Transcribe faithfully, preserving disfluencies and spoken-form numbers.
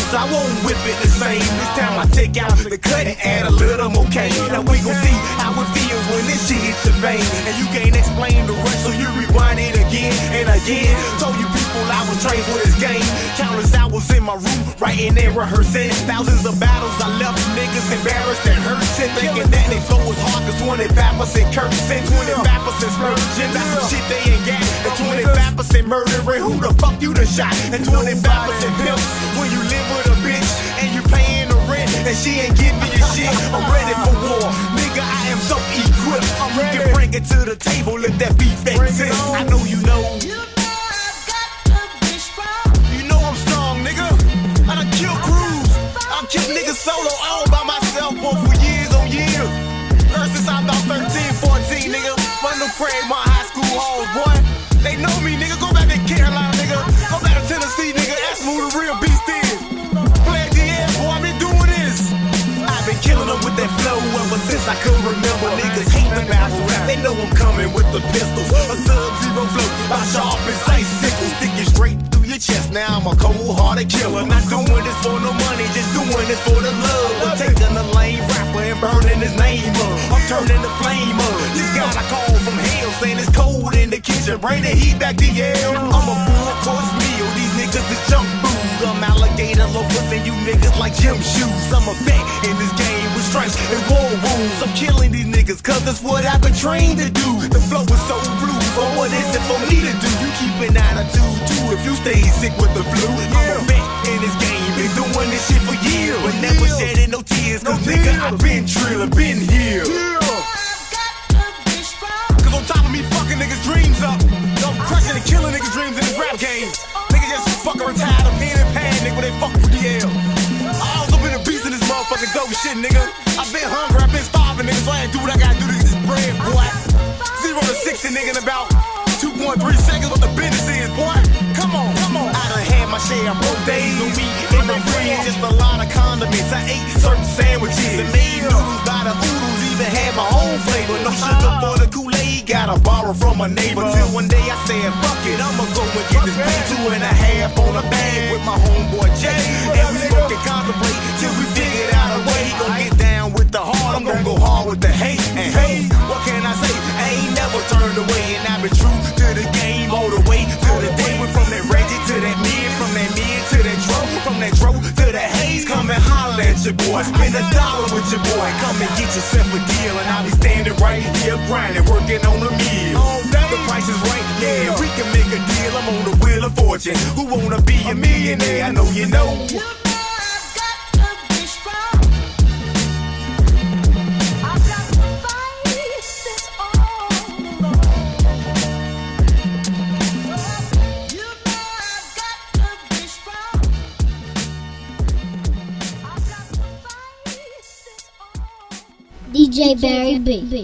so I won't whip it the same. This time I take out the cut and add a little more cane. Now we gon' see how it feels when this shit hits the vein. And you can't explain the rest, so you rewind it again and again. Told you people I was trained for this game. Countless hours in my room, writing and rehearsing. Thousands of battles I left niggas embarrassed and hurting. Thinking that they flow was hard, cause twenty-five percent cursing, twenty-five percent splurging. That's some shit they ain't got. And twenty-five percent murdering, who the fuck you done shot? And twenty-five percent pimps when you live with a bitch and you paying the rent and she ain't giving you shit. I'm ready for war, nigga, I am so equipped. You can bring it to the table if that beef exists. I know you know. You know I'm strong, nigga. I done kill crews. I kill niggas solo all by myself, boy, for years on years. Ever since I'm about thirteen, fourteen, nigga. Run the Craig, my high school halls, boy. They know me, nigga. Go back to Carolina, nigga. Go back to Tennessee, nigga. Ask me who the real beast is. Play at the end, boy. I been doing this. I've been killing them with that flow ever since I could remember. Niggas hate the battle rap. They know I'm coming with the pistols. A sub-zero flow, my sharp as ice sickle. Stick it straight through your chest. Now I'm a cold-hearted killer. Not doing this for no money, just doing this for the love. I'm taking a lame rapper and burning his name up. I'm turning the flame up. Just got a call from hell saying it's cold in the kitchen. Bring the heat back to hell. I'm a full course meal. These niggas is junk food. I'm alligator locals and you niggas like gym shoes. I'm a vet in this game with stripes and war wounds. I'm killing these niggas cause that's what I've been trained to do. The flow is so rude, but what is it for me to do? You keep an attitude too if you stay sick with the flu. I'm a vet in this game, been doing this shit for years, but never shedding no tears. Cause nigga, I've been trillin', been here. Cause on top of me fucking niggas' dreams up, I'm crushing and killing niggas' dreams in this rap game. Niggas just fucking retired of pen and pad, nigga, when they fuck with D L. I also been a beast in this motherfucking dope shit, nigga. I've been hungry, I've been starving, niggas. So I ain't do what I gotta do to get this bread, boy. Zero to sixty, nigga, in about two point three seconds. What the business is, boy. Come on, come on. I done had my share of broke days with me and my friends. Just a lot of condiments. I ate certain sandwiches and made noodles by the oodles. Even had my own flavor. No sugar for the Kool-Aid. Gotta borrow from a neighbor. Till one day I said, fuck it, I'ma go and get this pay. Two and a half on a bag with my homeboy Jay. And we smoke and contemplate till we figured out a way. He gon' get down with the hard, I'm gon' go hard with the hate. And hey, what can I say? I ain't never turned away. And I've been true to the game all the way to the day. Went from that Reggie to that mid, from that mid to that dro, from that dro to that haze. Come and holler at your boy, spend a dollar with your boy. Come and get yourself a deal, and I'll be standing right here grinding, working on the meal. The price is right, yeah, we can make a deal. I'm on the wheel of fortune. Who wanna be a millionaire? I know you know. D J Barry B.